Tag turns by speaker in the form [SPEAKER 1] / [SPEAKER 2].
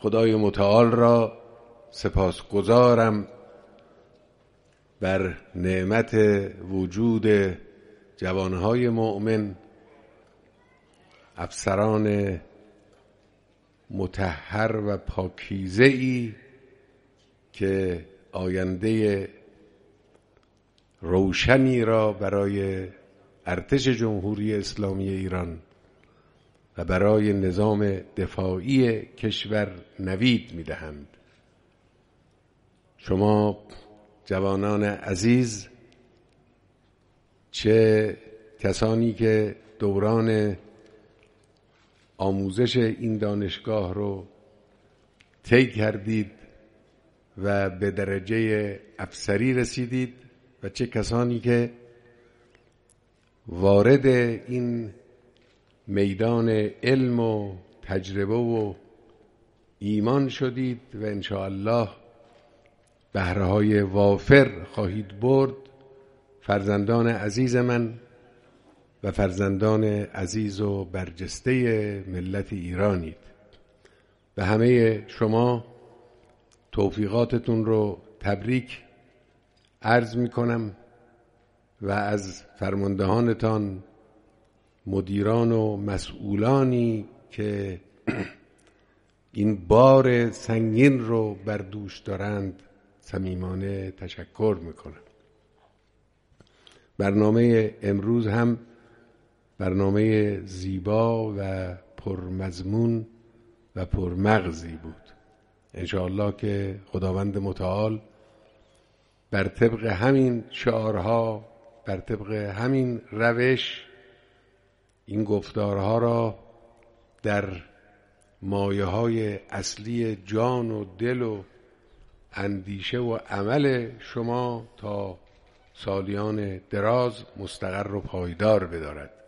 [SPEAKER 1] خدای متعال را سپاسگزارم بر نعمت وجود جوانهای مؤمن، افسران مطهر و پاکیزه‌ای که آینده روشنی را برای ارتش جمهوری اسلامی ایران و برای نظام دفاعی کشور نوید می‌دهند. شما جوانان عزیز، چه کسانی که دوران آموزش این دانشگاه رو طی کردید و به درجه افسری رسیدید و چه کسانی که وارد این میدان علم و تجربه و ایمان شدید و انشاءالله بهره‌های وافر خواهید برد، فرزندان عزیز من و فرزندان عزیز و برجسته ملت ایرانید. به همه شما توفیقاتتون رو تبریک عرض می کنم و از فرماندهانتان، مدیران و مسئولانی که این بار سنگین رو بر دوش دارند صمیمانه تشکر می کنم. برنامه امروز هم برنامه زیبا و پرمضمون و پرمغزی بود. انشاءالله که خداوند متعال بر طبق همین شعارها، بر طبق همین روش، این گفتارها را در مایه‌های اصلی جان و دل و اندیشه و عمل شما تا سالیان دراز مستقر و پایدار بدارد.